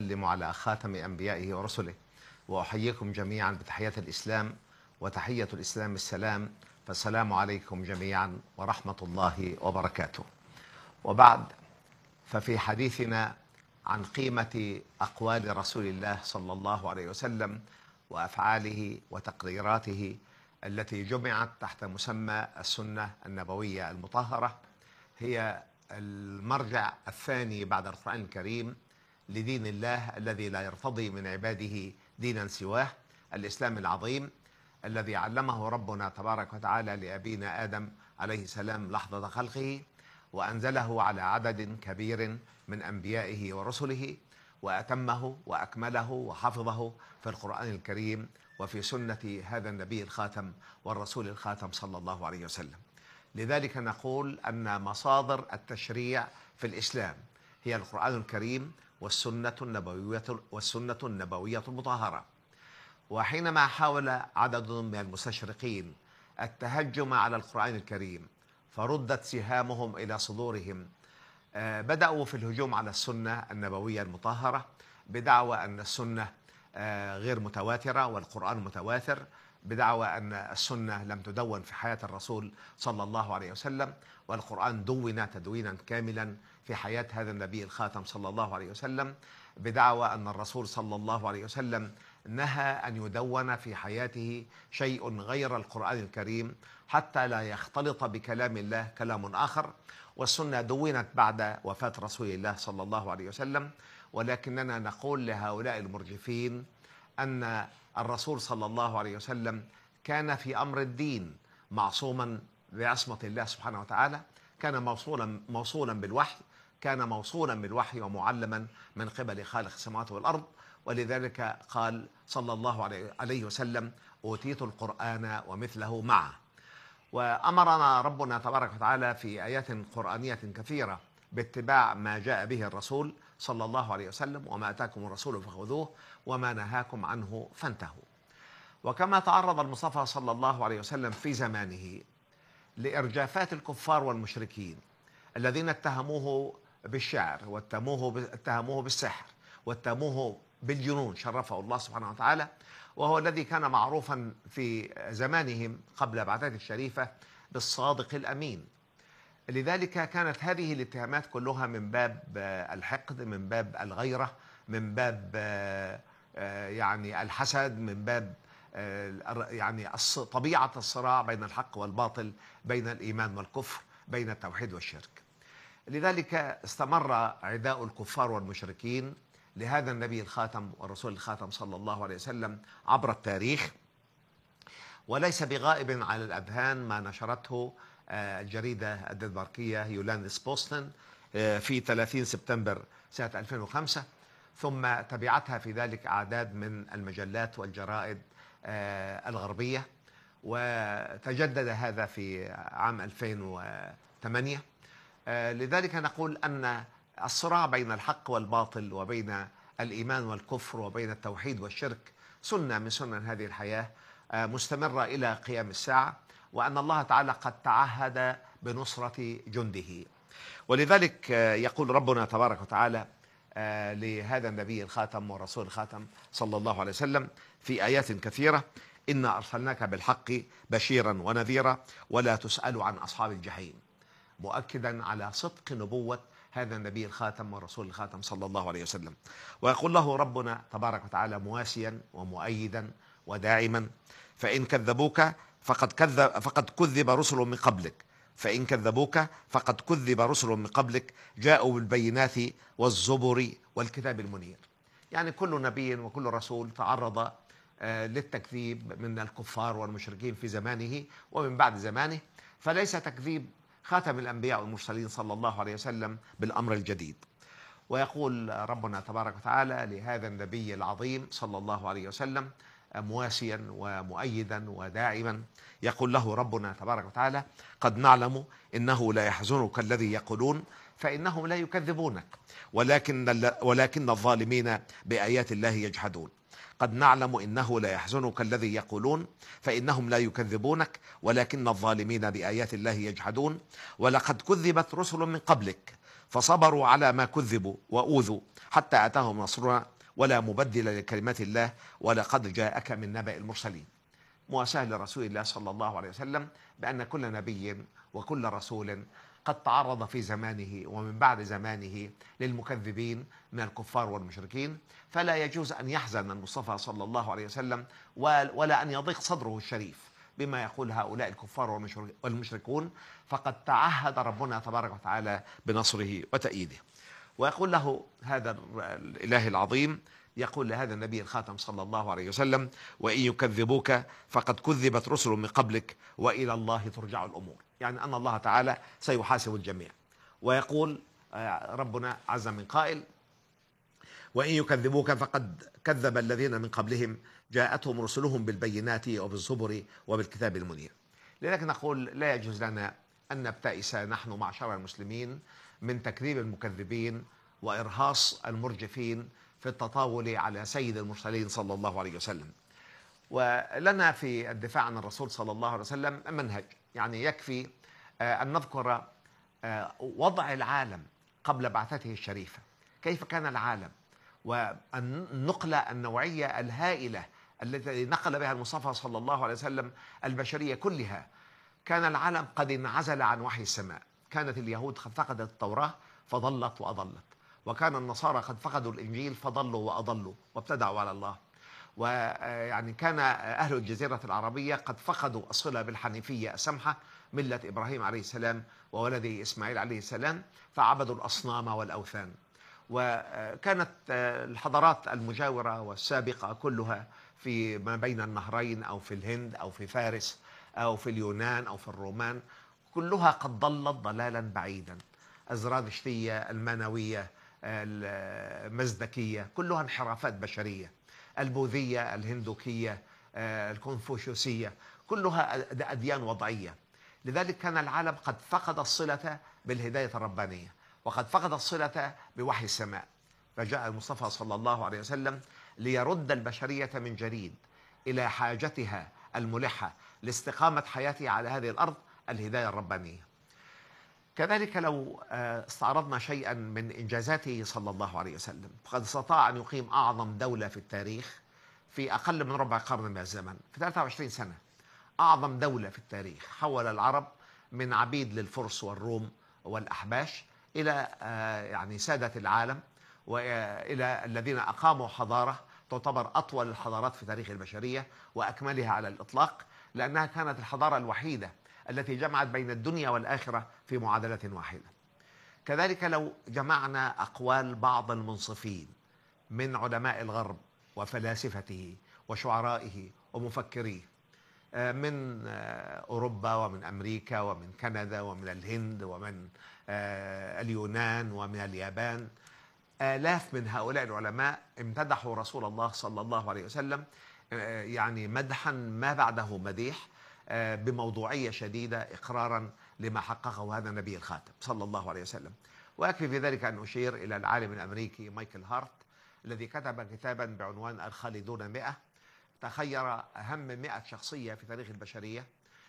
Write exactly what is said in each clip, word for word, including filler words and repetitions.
أسلم على خاتم أنبيائه ورسله، وأحييكم جميعا بتحية الإسلام، وتحية الإسلام السلام، فالسلام عليكم جميعا ورحمة الله وبركاته. وبعد، ففي حديثنا عن قيمة أقوال رسول الله صلى الله عليه وسلم وأفعاله وتقريراته التي جمعت تحت مسمى السنة النبوية المطهرة، هي المرجع الثاني بعد القرآن الكريم لدين الله الذي لا يرتضي من عباده دينا سواه، الإسلام العظيم الذي علمه ربنا تبارك وتعالى لأبينا آدم عليه السلام لحظة خلقه، وأنزله على عدد كبير من أنبيائه ورسله، وأتمه وأكمله وحفظه في القرآن الكريم وفي سنة هذا النبي الخاتم والرسول الخاتم صلى الله عليه وسلم. لذلك نقول أن مصادر التشريع في الإسلام هي القرآن الكريم والسنة النبوية والسنة النبوية المطهرة. وحينما حاول عدد من المستشرقين التهجم على القرآن الكريم فردت سهامهم إلى صدورهم، بدأوا في الهجوم على السنة النبوية المطهرة بدعوى أن السنة غير متواترة والقرآن متواتر، بدعوى أن السنة لم تدون في حياة الرسول صلى الله عليه وسلم، والقرآن دون تدوينا كاملا في حياة هذا النبي الخاتم صلى الله عليه وسلم، بدعوى أن الرسول صلى الله عليه وسلم نهى أن يدون في حياته شيء غير القرآن الكريم حتى لا يختلط بكلام الله كلام آخر، والسنة دونت بعد وفاة رسول الله صلى الله عليه وسلم. ولكننا نقول لهؤلاء المرجفين أن الرسول صلى الله عليه وسلم كان في أمر الدين معصوما بعصمة الله سبحانه وتعالى، كان موصولا موصولا بالوحي، كان موصولا بالوحي ومعلما من قبل خالق السماوات والأرض، ولذلك قال صلى الله عليه وسلم: أوتيت القرآن ومثله معه. وأمرنا ربنا تبارك وتعالى في آيات قرآنية كثيرة باتباع ما جاء به الرسول صلى الله عليه وسلم: وما أتاكم الرسول فخذوه وما نهاكم عنه فانتهوا. وكما تعرض المصطفى صلى الله عليه وسلم في زمانه لإرجافات الكفار والمشركين الذين اتهموه بالشعر واتهموه اتهموه بالسحر واتهموه بالجنون، شرفه الله سبحانه وتعالى، وهو الذي كان معروفا في زمانهم قبل بعثته الشريفة بالصادق الأمين. لذلك كانت هذه الاتهامات كلها من باب الحقد، من باب الغيرة، من باب يعني الحسد، من باب يعني طبيعة الصراع بين الحق والباطل، بين الإيمان والكفر، بين التوحيد والشرك. لذلك استمر عداء الكفار والمشركين لهذا النبي الخاتم والرسول الخاتم صلى الله عليه وسلم عبر التاريخ، وليس بغائب على الأذهان ما نشرته الجريدة الدنماركية يولاندس بوستن في ثلاثين سبتمبر سنة ألفين وخمسة، ثم تبعتها في ذلك أعداد من المجلات والجرائد الغربية، وتجدد هذا في عام ألفين وثمانية. لذلك نقول أن الصراع بين الحق والباطل وبين الإيمان والكفر وبين التوحيد والشرك سنة من سنن هذه الحياة مستمرة إلى قيام الساعة، وأن الله تعالى قد تعهد بنصرة جنده. ولذلك يقول ربنا تبارك وتعالى لهذا النبي الخاتم والرسول الخاتم صلى الله عليه وسلم في آيات كثيرة: إنا أرسلناك بالحق بشيرا ونذيرا ولا تسأل عن أصحاب الجحيم، مؤكدا على صدق نبوة هذا النبي الخاتم والرسول الخاتم صلى الله عليه وسلم. ويقول له ربنا تبارك وتعالى مواسيا ومؤيدا وداعما: فإن كذبوك فقد كذب فقد كذب رسل من قبلك فإن كذبوك فقد كذب رسل من قبلك جاءوا بالبينات والزبر والكتاب المنير. يعني كل نبي وكل رسول تعرض للتكذيب من الكفار والمشركين في زمانه ومن بعد زمانه، فليس تكذيب خاتم الأنبياء والمرسلين صلى الله عليه وسلم بالأمر الجديد. ويقول ربنا تبارك وتعالى لهذا النبي العظيم صلى الله عليه وسلم مواسيا ومؤيدا وداعما، يقول له ربنا تبارك وتعالى: قد نعلم إنه لا يحزنك الذي يقولون فإنهم لا يكذبونك ولكن ولكن الظالمين بآيات الله يجحدون. قد نعلم إنه لا يحزنك الذي يقولون فإنهم لا يكذبونك ولكن الظالمين بآيات الله يجحدون ولقد كذبت رسل من قبلك فصبروا على ما كذبوا وأوذوا حتى أتاهم نصرنا ولا مبدل لكلمات الله ولقد جاءك من نبأ المرسلين. مواساة لرسول الله صلى الله عليه وسلم بأن كل نبي وكل رسول قد تعرض في زمانه ومن بعد زمانه للمكذبين من الكفار والمشركين، فلا يجوز أن يحزن المصطفى صلى الله عليه وسلم ولا أن يضيق صدره الشريف بما يقول هؤلاء الكفار والمشركون، فقد تعهد ربنا تبارك وتعالى بنصره وتأييده. ويقول له هذا الإله العظيم، يقول لهذا النبي الخاتم صلى الله عليه وسلم: وإن يكذبوك فقد كذبت رسل من قبلك وإلى الله ترجع الأمور. يعني أن الله تعالى سيحاسب الجميع. ويقول ربنا عز من قائل: وإن يكذبوك فقد كذب الذين من قبلهم جاءتهم رسلهم بالبينات وبالزبر وبالكتاب المنير. لذلك نقول لا يجوز لنا أن نبتئس نحن معشر المسلمين من تكذيب المكذبين وإرهاص المرجفين في التطاول على سيد المرسلين صلى الله عليه وسلم. ولنا في الدفاع عن الرسول صلى الله عليه وسلم منهج، يعني يكفي أن نذكر وضع العالم قبل بعثته الشريفة، كيف كان العالم، والنقلة النوعية الهائلة التي نقل بها المصطفى صلى الله عليه وسلم البشرية كلها. كان العالم قد انعزل عن وحي السماء، كانت اليهود قد فقدت التوراة فضلت وأضلت، وكان النصارى قد فقدوا الإنجيل فضلوا وأضلوا وابتدعوا على الله، ويعني كان أهل الجزيرة العربية قد فقدوا الصلة بالحنيفية السمحة ملة إبراهيم عليه السلام وولده إسماعيل عليه السلام، فعبدوا الأصنام والأوثان. وكانت الحضارات المجاورة والسابقة كلها في ما بين النهرين أو في الهند أو في فارس أو في اليونان أو في الرومان كلها قد ضلت ضلالا بعيدا. الزرادشتية، المانوية، المزدكية، كلها انحرافات بشرية. البوذية، الهندوكية، الكونفوشيوسية، كلها أديان وضعية. لذلك كان العالم قد فقد الصلة بالهداية الربانية وقد فقد الصلة بوحي السماء، فجاء المصطفى صلى الله عليه وسلم ليرد البشرية من جديد إلى حاجتها الملحة لاستقامة حياتها على هذه الأرض، الهداية الربانية. كذلك لو استعرضنا شيئا من إنجازاته صلى الله عليه وسلم، فقد استطاع أن يقيم أعظم دولة في التاريخ في أقل من ربع قرن من الزمن، في ثلاثة وعشرين سنة. أعظم دولة في التاريخ، حول العرب من عبيد للفرس والروم والأحباش إلى يعني سادة العالم، وإلى الذين أقاموا حضارة تعتبر أطول الحضارات في تاريخ البشرية وأكملها على الإطلاق، لأنها كانت الحضارة الوحيدة التي جمعت بين الدنيا والآخرة في معادلة واحدة. كذلك لو جمعنا أقوال بعض المنصفين من علماء الغرب وفلاسفته وشعرائه ومفكريه من أوروبا ومن أمريكا ومن كندا ومن الهند ومن اليونان ومن اليابان، آلاف من هؤلاء العلماء امتدحوا رسول الله صلى الله عليه وسلم يعني مدحا ما بعده مديح، بموضوعية شديدة إقرارا لما حققه هذا النبي الخاتم صلى الله عليه وسلم. ويكفي في ذلك أن أشير إلى العالم الأمريكي مايكل هارت الذي كتب كتابا بعنوان الخالدون مئة، تخير أهم مئة شخصية في تاريخ البشرية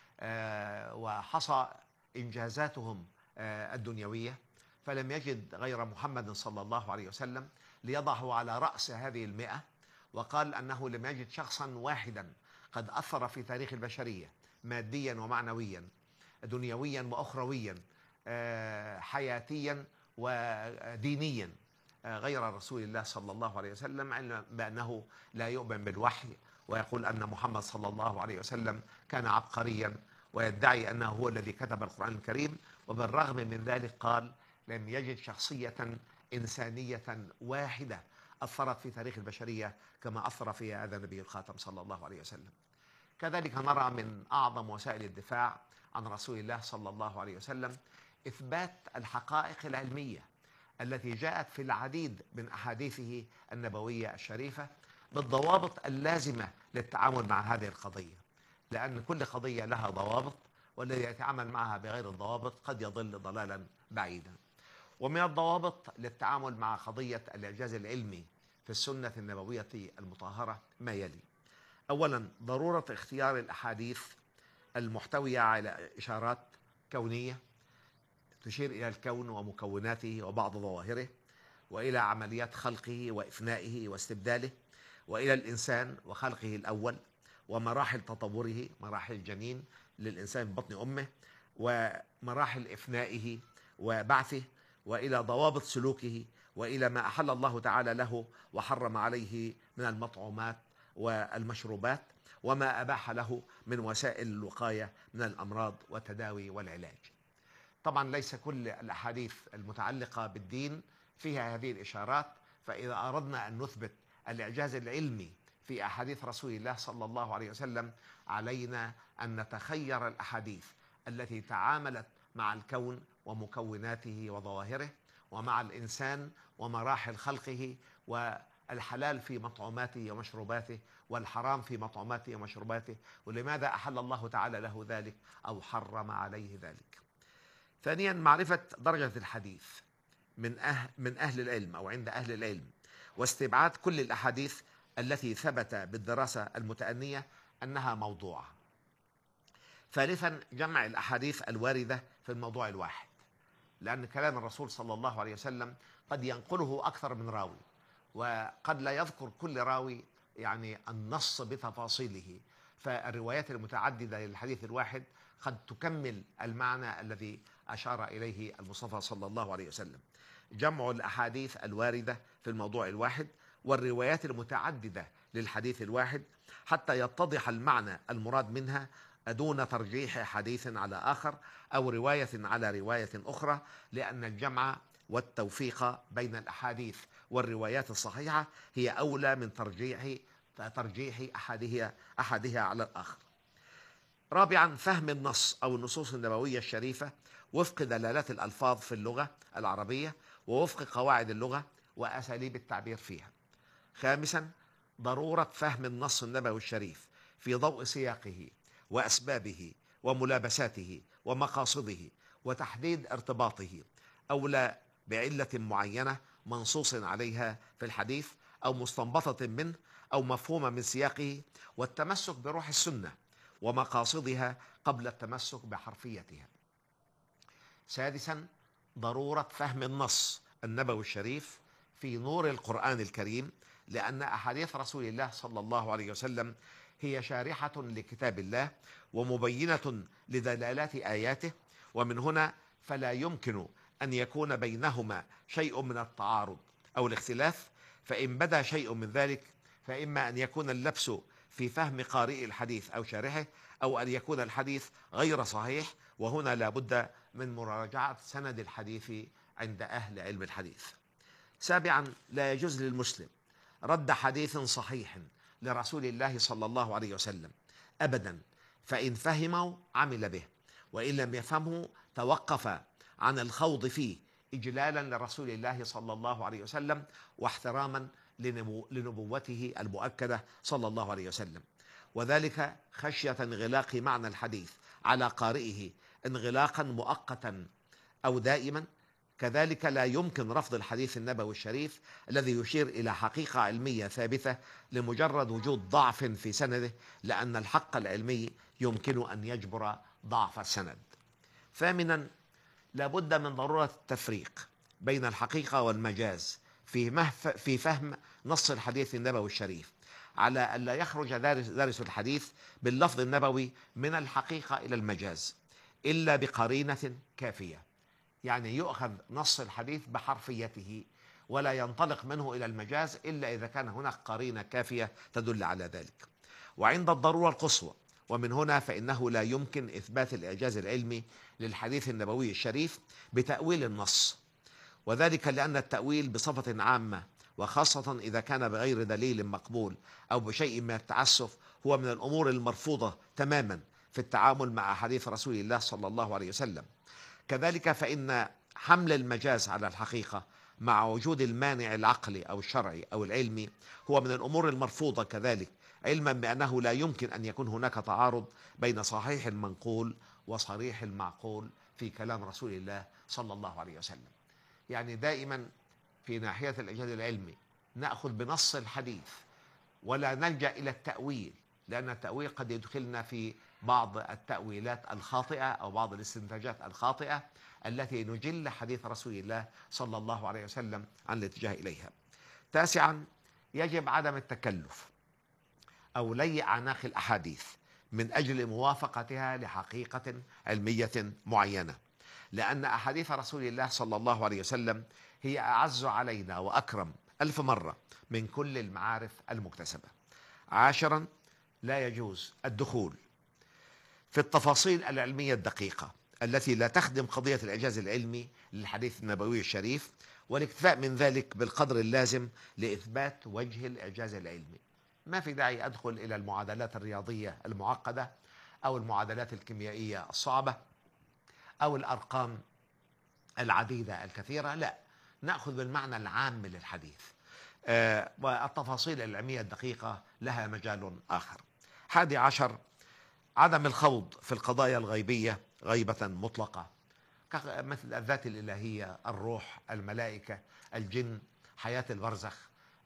وحصى إنجازاتهم الدنيوية، فلم يجد غير محمد صلى الله عليه وسلم ليضعه على رأس هذه المئة، وقال أنه لم يجد شخصا واحدا قد أثر في تاريخ البشرية ماديا ومعنويا، دنيويا وأخرويا، حياتيا ودينيا، غير رسول الله صلى الله عليه وسلم، علما بأنه لا يؤمن بالوحي ويقول أن محمد صلى الله عليه وسلم كان عبقريا ويدعي أنه هو الذي كتب القرآن الكريم. وبالرغم من ذلك قال لم يجد شخصية إنسانية واحدة أثرت في تاريخ البشرية كما أثر فيها هذا النبي الخاتم صلى الله عليه وسلم. كذلك نرى من أعظم وسائل الدفاع عن رسول الله صلى الله عليه وسلم إثبات الحقائق العلمية التي جاءت في العديد من أحاديثه النبوية الشريفة بالضوابط اللازمة للتعامل مع هذه القضية، لأن كل قضية لها ضوابط، والذي يتعامل معها بغير الضوابط قد يضل ضلالا بعيدا. ومن الضوابط للتعامل مع قضية الإعجاز العلمي في السنة النبوية المطهرة ما يلي: أولا، ضرورة اختيار الأحاديث المحتوية على إشارات كونية تشير إلى الكون ومكوناته وبعض ظواهره، وإلى عمليات خلقه وإفنائه واستبداله، وإلى الإنسان وخلقه الأول ومراحل تطوره، مراحل الجنين للإنسان في بطن أمه، ومراحل إفنائه وبعثه، وإلى ضوابط سلوكه، وإلى ما أحل الله تعالى له وحرم عليه من المطعومات والمشروبات، وما أباح له من وسائل الوقاية من الأمراض والتداوي والعلاج. طبعا ليس كل الأحاديث المتعلقة بالدين فيها هذه الإشارات، فإذا أردنا أن نثبت الإعجاز العلمي في أحاديث رسول الله صلى الله عليه وسلم علينا أن نتخير الأحاديث التي تعاملت مع الكون ومكوناته وظواهره، ومع الإنسان ومراحل خلقه، والحلال في مطعوماته ومشروباته والحرام في مطعوماته ومشروباته، ولماذا أحل الله تعالى له ذلك أو حرم عليه ذلك. ثانيا، معرفة درجة الحديث من أهل, من أهل العلم أو عند أهل العلم، واستبعاد كل الأحاديث التي ثبت بالدراسة المتأنية أنها موضوعة. ثالثا، جمع الأحاديث الواردة في الموضوع الواحد، لأن كلام الرسول صلى الله عليه وسلم قد ينقله أكثر من راوي، وقد لا يذكر كل راوي يعني النص بتفاصيله، فالروايات المتعددة للحديث الواحد قد تكمل المعنى الذي أشار إليه المصطفى صلى الله عليه وسلم. جمع الأحاديث الواردة في الموضوع الواحد والروايات المتعددة للحديث الواحد حتى يتضح المعنى المراد منها دون ترجيح حديث على آخر أو رواية على رواية أخرى، لأن الجمع والتوفيق بين الأحاديث والروايات الصحيحة هي أولى من ترجيح ترجيح أحدها أحدها على الآخر. رابعا، فهم النص أو النصوص النبوية الشريفة وفق دلالات الألفاظ في اللغة العربية ووفق قواعد اللغة وأساليب التعبير فيها. خامسا، ضرورة فهم النص النبوي الشريف في ضوء سياقه وأسبابه وملابساته ومقاصده وتحديد ارتباطه، أو لا بعلة معينة منصوص عليها في الحديث أو مستنبطة منه أو مفهومة من سياقه، والتمسك بروح السنة ومقاصدها قبل التمسك بحرفيتها. سادسا، ضرورة فهم النص النبوي الشريف في نور القرآن الكريم، لأن أحاديث رسول الله صلى الله عليه وسلم هي شارحة لكتاب الله ومبينة لدلالات آياته، ومن هنا فلا يمكن أن يكون بينهما شيء من التعارض أو الاختلاف، فإن بدا شيء من ذلك فإما أن يكون اللبس في فهم قارئ الحديث أو شارحه، أو أن يكون الحديث غير صحيح، وهنا لا بد من مراجعة سند الحديث عند أهل علم الحديث. سابعا، لا يجوز للمسلم رد حديث صحيح لرسول الله صلى الله عليه وسلم أبدا، فإن فهمه عمل به، وإن لم يفهمه توقف عن الخوض فيه إجلالا لرسول الله صلى الله عليه وسلم واحتراما لنبوته المؤكدة صلى الله عليه وسلم، وذلك خشية انغلاق معنى الحديث على قارئه انغلاقا مؤقتا أو دائما. كذلك لا يمكن رفض الحديث النبوي الشريف الذي يشير إلى حقيقة علمية ثابتة لمجرد وجود ضعف في سنده، لأن الحق العلمي يمكن أن يجبر ضعف السند. ثامنا، لا بد من ضرورة التفريق بين الحقيقة والمجاز في في فهم نص الحديث النبوي الشريف، على أن لا يخرج دارس, دارس الحديث باللفظ النبوي من الحقيقة إلى المجاز إلا بقرينة كافية، يعني يؤخذ نص الحديث بحرفيته ولا ينطلق منه إلى المجاز إلا إذا كان هناك قرينة كافية تدل على ذلك. وعند الضرورة القصوى، ومن هنا فإنه لا يمكن إثبات الإعجاز العلمي للحديث النبوي الشريف بتأويل النص، وذلك لأن التأويل بصفة عامة وخاصة إذا كان بغير دليل مقبول أو بشيء من التعسف هو من الأمور المرفوضة تماما في التعامل مع حديث رسول الله صلى الله عليه وسلم. كذلك فإن حمل المجاز على الحقيقة مع وجود المانع العقلي أو الشرعي أو العلمي هو من الأمور المرفوضة كذلك، علما بأنه لا يمكن أن يكون هناك تعارض بين صحيح المنقول وصريح المعقول في كلام رسول الله صلى الله عليه وسلم. يعني دائما في ناحية الإعجاز العلمي نأخذ بنص الحديث ولا نلجأ إلى التأويل، لأن التأويل قد يدخلنا في بعض التأويلات الخاطئة أو بعض الاستنتاجات الخاطئة التي نجل حديث رسول الله صلى الله عليه وسلم عن الاتجاه إليها. تاسعا، يجب عدم التكلف أو لي أعناق الأحاديث من أجل موافقتها لحقيقة علمية معينة، لأن أحاديث رسول الله صلى الله عليه وسلم هي أعز علينا وأكرم ألف مرة من كل المعارف المكتسبة. عاشرا، لا يجوز الدخول في التفاصيل العلمية الدقيقة التي لا تخدم قضية الإعجاز العلمي للحديث النبوي الشريف، والاكتفاء من ذلك بالقدر اللازم لإثبات وجه الإعجاز العلمي. ما في داعي أدخل إلى المعادلات الرياضية المعقدة أو المعادلات الكيميائية الصعبة أو الأرقام العديدة الكثيرة، لا، نأخذ بالمعنى العام للحديث، آه والتفاصيل العلمية الدقيقة لها مجال آخر. حادي عشر، عدم الخوض في القضايا الغيبية غيبة مطلقة، مثل الذات الإلهية، الروح، الملائكة، الجن، حياة البرزخ،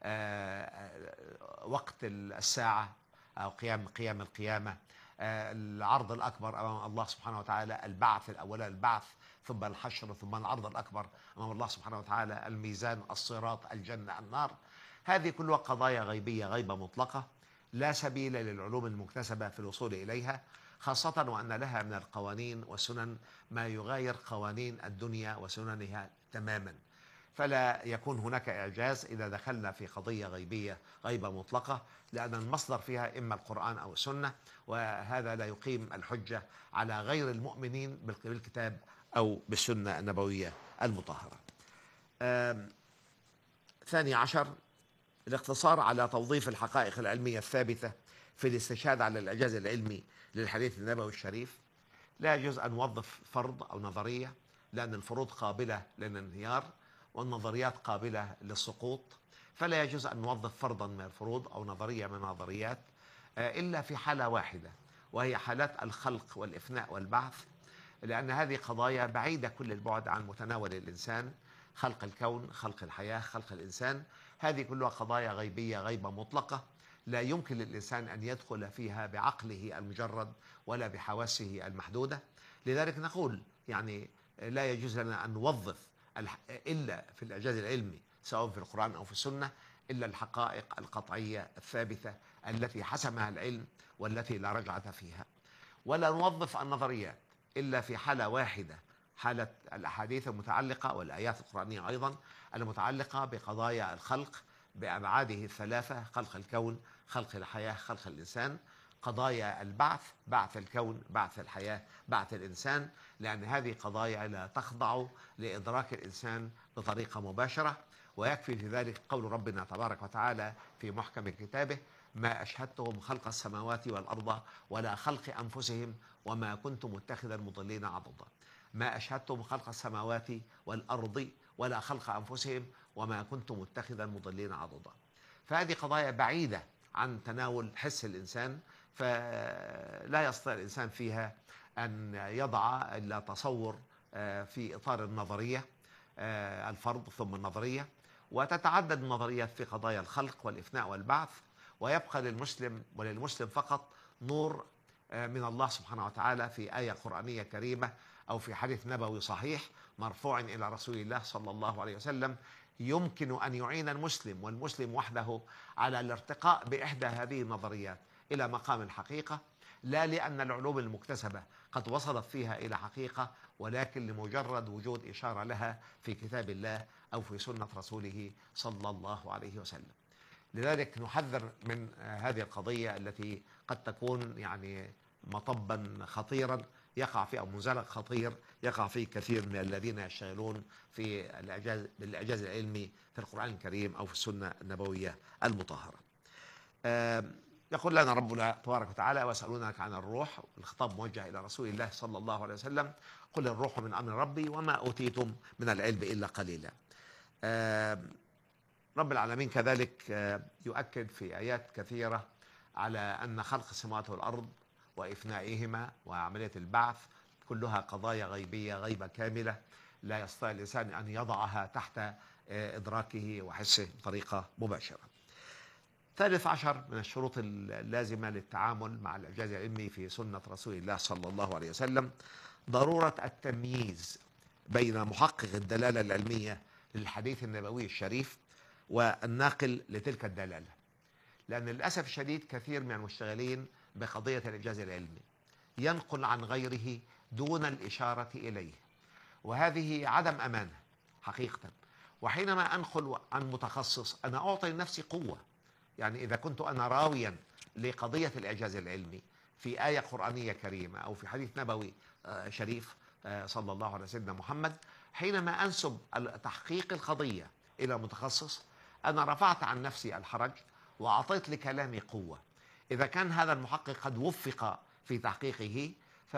وقت الساعة أو قيام قيام القيامة، العرض الأكبر أمام الله سبحانه وتعالى، البعث الأول، البعث ثم الحشر ثم العرض الأكبر أمام الله سبحانه وتعالى، الميزان، الصراط، الجنة، النار. هذه كلها قضايا غيبية غيبة مطلقة لا سبيل للعلوم المكتسبة في الوصول إليها، خاصة وأن لها من القوانين والسنن ما يغاير قوانين الدنيا وسننها تماما. فلا يكون هناك إعجاز إذا دخلنا في قضية غيبية غيبة مطلقة، لأن المصدر فيها إما القرآن أو السنة، وهذا لا يقيم الحجة على غير المؤمنين بالكتاب أو بالسنة النبوية المطهرة. ثاني عشر، الاقتصار على توظيف الحقائق العلمية الثابتة في الاستشهاد على الإعجاز العلمي للحديث النبوي الشريف. لا يجوز أن نوظف فرض أو نظرية، لأن الفروض قابلة للانهيار والنظريات قابلة للسقوط، فلا يجوز أن نوظف فرضا من الفروض أو نظرية من النظريات إلا في حالة واحدة، وهي حالات الخلق والإفناء والبعث، لأن هذه قضايا بعيدة كل البعد عن متناول الإنسان. خلق الكون، خلق الحياة، خلق الإنسان، هذه كلها قضايا غيبية غيبة مطلقة لا يمكن للإنسان أن يدخل فيها بعقله المجرد ولا بحواسه المحدودة. لذلك نقول يعني لا يجوز لنا أن نوظف إلا في الإعجاز العلمي سواء في القرآن أو في السنة إلا الحقائق القطعية الثابتة التي حسمها العلم والتي لا رجعة فيها، ولا نوظف النظريات إلا في حالة واحدة، حالة الأحاديث المتعلقة والآيات القرآنية أيضا المتعلقة بقضايا الخلق بأبعاده الثلاثة: خلق الكون، خلق الحياة، خلق الإنسان. قضايا البعث، بعث الكون، بعث الحياة، بعث الإنسان، لأن هذه قضايا لا تخضع لإدراك الإنسان بطريقة مباشرة. ويكفي في ذلك قول ربنا تبارك وتعالى في محكم كتابه: ما أشهدتهم خلق السماوات والأرض ولا خلق أنفسهم وما كنت متخذ المضلين عضدا. ما أشهدتهم خلق السماوات والأرض ولا خلق أنفسهم وما كنت متخذ المضلين عضدا. فهذه قضايا بعيدة عن تناول حس الإنسان، فلا يستطيع الإنسان فيها أن يضع إلا تصور في إطار النظرية، الفرض ثم النظرية، وتتعدد النظريات في قضايا الخلق والإفناء والبعث، ويبقى للمسلم وللمسلم فقط نور من الله سبحانه وتعالى في آية قرآنية كريمة أو في حديث نبوي صحيح مرفوع إلى رسول الله صلى الله عليه وسلم يمكن أن يعين المسلم والمسلم وحده على الارتقاء بإحدى هذه النظريات إلى مقام الحقيقة، لا لأن العلوم المكتسبة قد وصلت فيها إلى حقيقة، ولكن لمجرد وجود إشارة لها في كتاب الله أو في سنة رسوله صلى الله عليه وسلم. لذلك نحذر من هذه القضية التي قد تكون يعني مطبا خطيرا يقع فيه، أو منزلق خطير يقع فيه كثير من الذين يشتغلون في الإعجاز بالإعجاز العلمي في القرآن الكريم أو في السنة النبوية المطهرة. يقول لنا ربنا تبارك وتعالى: ويسألونك عن الروح، الخطاب موجه إلى رسول الله صلى الله عليه وسلم: قل الروح من أمر ربي وما أوتيتم من العلم إلا قليلا. رب العالمين كذلك يؤكد في آيات كثيرة على أن خلق السماوات والأرض وإفنائهما وعملية البعث كلها قضايا غيبية غيبة كاملة لا يستطيع الإنسان أن يضعها تحت إدراكه وحسه بطريقة مباشرة. ثالث عشر من الشروط اللازمة للتعامل مع الإعجاز العلمي في سنة رسول الله صلى الله عليه وسلم ضرورة التمييز بين محقق الدلالة العلمية للحديث النبوي الشريف والناقل لتلك الدلالة. لأن للأسف الشديد كثير من المشتغلين بقضية الإعجاز العلمي ينقل عن غيره دون الإشارة إليه، وهذه عدم أمانة حقيقة. وحينما أنقل عن متخصص أنا أعطي لنفسي قوة. يعني إذا كنت أنا راويا لقضية الإعجاز العلمي في آية قرآنية كريمة أو في حديث نبوي شريف صلى الله عليه سيدنا محمد، حينما أنسب تحقيق القضية إلى متخصص أنا رفعت عن نفسي الحرج وأعطيت لكلامي قوة. إذا كان هذا المحقق قد وفق في تحقيقه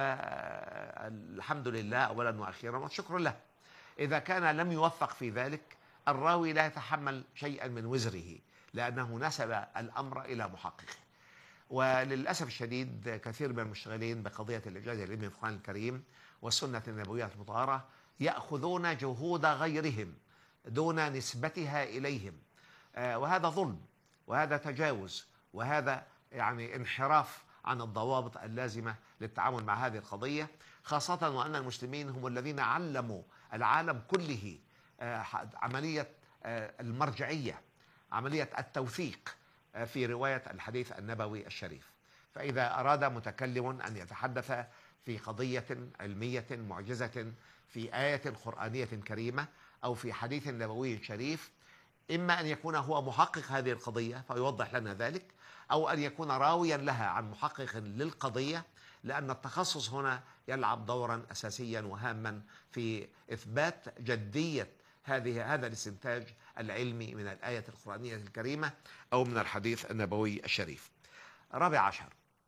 فالحمد لله أولا وأخيرا والشكر له. إذا كان لم يوفق في ذلك الراوي لا يتحمل شيئا من وزره لأنه نسب الأمر إلى محققه. وللأسف الشديد كثير من المشتغلين بقضية الإعجاز العلمي في القرآن الكريم والسنة النبوية المطهرة يأخذون جهود غيرهم دون نسبتها إليهم، وهذا ظلم وهذا تجاوز وهذا يعني انحراف عن الضوابط اللازمة للتعامل مع هذه القضية، خاصة وأن المسلمين هم الذين علموا العالم كله عملية المرجعية، عملية التوثيق في رواية الحديث النبوي الشريف. فإذا أراد متكلم أن يتحدث في قضية علمية معجزة في آية قرآنية كريمة أو في حديث نبوي شريف، إما أن يكون هو محقق هذه القضية فيوضح لنا ذلك، أو أن يكون راويا لها عن محقق للقضية، لأن التخصص هنا يلعب دورا أساسيا وهاما في إثبات جدية هذه هذا الاستنتاج العلمي من الآية القرآنية الكريمة أو من الحديث النبوي الشريف. رابع عشر،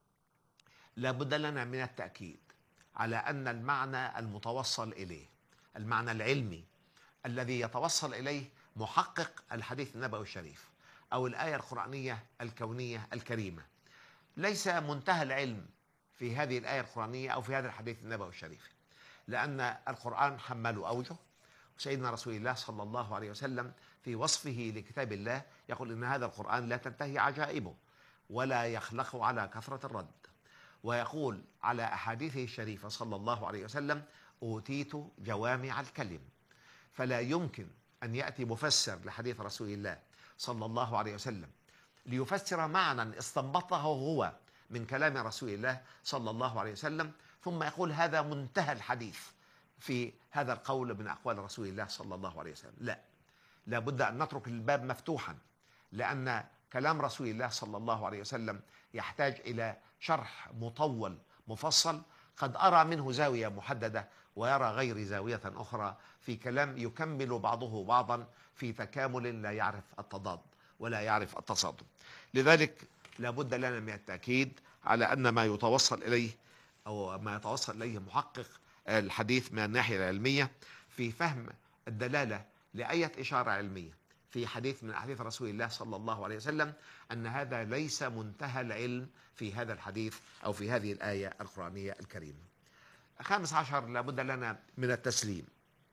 لابد لنا من التأكيد على أن المعنى المتوصل إليه، المعنى العلمي الذي يتوصل إليه محقق الحديث النبوي الشريف أو الآية القرآنية الكونية الكريمة، ليس منتهى العلم في هذه الآية القرآنية أو في هذا الحديث النبوي الشريف، لأن القرآن حمله أوجه. سيدنا رسول الله صلى الله عليه وسلم في وصفه لكتاب الله يقول إن هذا القرآن لا تنتهي عجائبه ولا يخلق على كثرة الرد، ويقول على أحاديثه الشريفة صلى الله عليه وسلم أوتيت جوامع الكلم. فلا يمكن أن يأتي مفسر لحديث رسول الله صلى الله عليه وسلم ليفسر معنى استنبطه هو من كلام رسول الله صلى الله عليه وسلم ثم يقول هذا منتهى الحديث في هذا القول من أقوال رسول الله صلى الله عليه وسلم. لا، لابد أن نترك الباب مفتوحا، لأن كلام رسول الله صلى الله عليه وسلم يحتاج إلى شرح مطول مفصل، قد أرى منه زاوية محددة ويرى غير زاوية أخرى في كلام يكمل بعضه بعضا في تكامل لا يعرف التضاد ولا يعرف التصادم. لذلك لابد لنا من التأكيد على أن ما يتوصل إليه أو ما يتوصل إليه محقق الحديث من الناحية العلمية في فهم الدلالة لأية إشارة علمية في حديث من أحاديث رسول الله صلى الله عليه وسلم أن هذا ليس منتهى العلم في هذا الحديث أو في هذه الآية القرآنية الكريمة. خامس عشر، لابد لنا من التسليم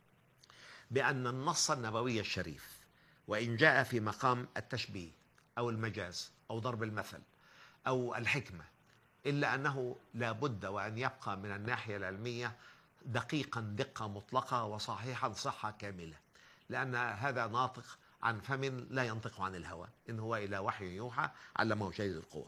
بأن النص النبوي الشريف وإن جاء في مقام التشبيه أو المجاز أو ضرب المثل أو الحكمة، إلا أنه لابد وأن يبقى من الناحية العلمية دقيقا دقة مطلقة وصحيحا صحة كاملة، لأن هذا ناطق عن فم لا ينطق عن الهوى، إن هو إلى وحي يوحى علمه شديد القوى.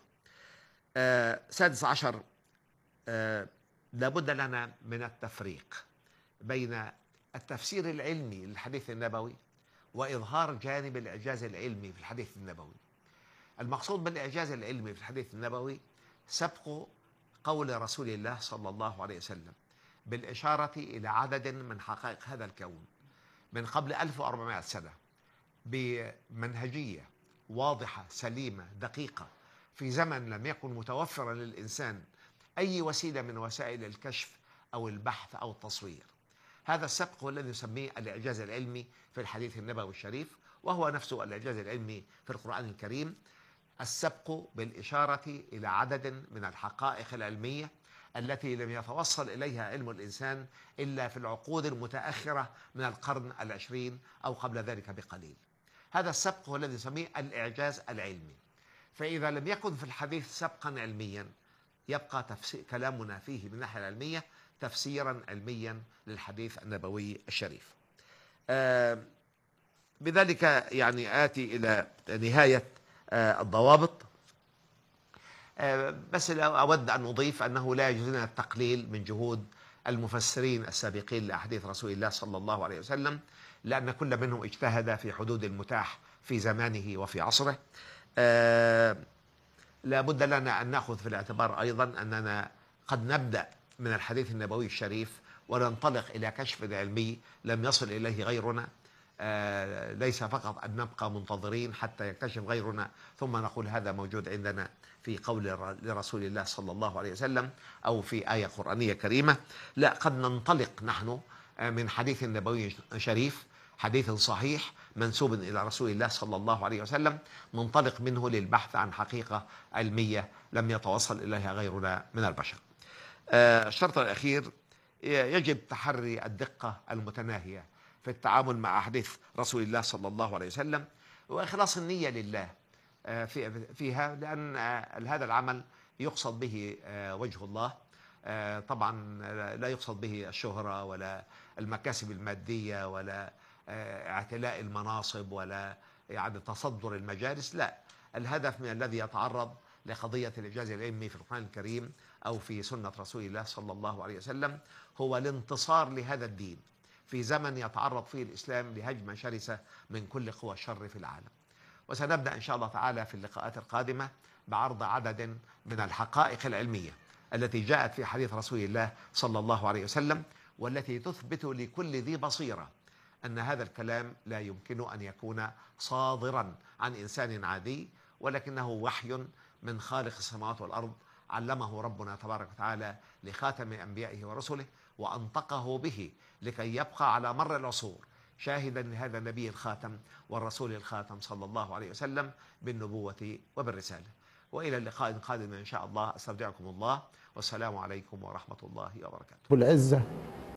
آه سادس عشر، آه لابد لنا من التفريق بين التفسير العلمي للحديث النبوي وإظهار جانب الإعجاز العلمي في الحديث النبوي. المقصود بالإعجاز العلمي في الحديث النبوي سبق قول رسول الله صلى الله عليه وسلم بالإشارة إلى عدد من حقائق هذا الكون من قبل ألف وأربعمائة سنة بمنهجية واضحة سليمة دقيقة في زمن لم يكن متوفرا للإنسان أي وسيلة من وسائل الكشف أو البحث أو التصوير. هذا السبق هو الذي نسميه الإعجاز العلمي في الحديث النبوي الشريف، وهو نفسه الإعجاز العلمي في القرآن الكريم، السبق بالإشارة إلى عدد من الحقائق العلمية التي لم يتوصل إليها علم الإنسان إلا في العقود المتأخرة من القرن العشرين أو قبل ذلك بقليل. هذا السبق هو الذي نسميه الإعجاز العلمي. فإذا لم يكن في الحديث سبقا علميا يبقى تفسير كلامنا فيه من الناحية العلمية تفسيرا علميا للحديث النبوي الشريف. آه بذلك يعني آتي إلى نهاية آه الضوابط. آه بس أود أن أضيف أنه لا يجوز لنا التقليل من جهود المفسرين السابقين لأحاديث رسول الله صلى الله عليه وسلم، لأن كل منهم اجتهد في حدود المتاح في زمانه وفي عصره. آه لا بد لنا أن نأخذ في الاعتبار أيضا أننا قد نبدأ من الحديث النبوي الشريف وننطلق إلى كشف علمي لم يصل إليه غيرنا. آه ليس فقط أن نبقى منتظرين حتى يكتشف غيرنا ثم نقول هذا موجود عندنا في قول لرسول الله صلى الله عليه وسلم أو في آية قرآنية كريمة. لا، قد ننطلق نحن من حديث نبوي شريف، حديث صحيح منسوب إلى رسول الله صلى الله عليه وسلم، ننطلق منه للبحث عن حقيقة علمية لم يتوصل إليها غيرنا من البشر. الشرط الأخير، يجب تحري الدقة المتناهية في التعامل مع أحاديث رسول الله صلى الله عليه وسلم، وإخلاص النية لله فيها، لأن هذا العمل يقصد به وجه الله. طبعا لا يقصد به الشهرة ولا المكاسب المادية ولا اعتلاء المناصب ولا يعني تصدر المجالس. لا، الهدف من الذي يتعرض لقضية الإعجاز العلمي في القرآن الكريم أو في سنة رسول الله صلى الله عليه وسلم هو الانتصار لهذا الدين في زمن يتعرض فيه الإسلام لهجمة شرسة من كل قوى الشر في العالم. وسنبدأ إن شاء الله تعالى في اللقاءات القادمة بعرض عدد من الحقائق العلمية التي جاءت في حديث رسول الله صلى الله عليه وسلم، والتي تثبت لكل ذي بصيرة أن هذا الكلام لا يمكن أن يكون صادرا عن إنسان عادي، ولكنه وحي من خالق السماوات والأرض علمه ربنا تبارك وتعالى لخاتم أنبيائه ورسله، وأنطقه به لكي يبقى على مر العصور شاهدا لهذا النبي الخاتم والرسول الخاتم صلى الله عليه وسلم بالنبوة وبالرسالة. وإلى اللقاء القادم إن شاء الله، أستودعكم الله، والسلام عليكم ورحمة الله وبركاته. العزة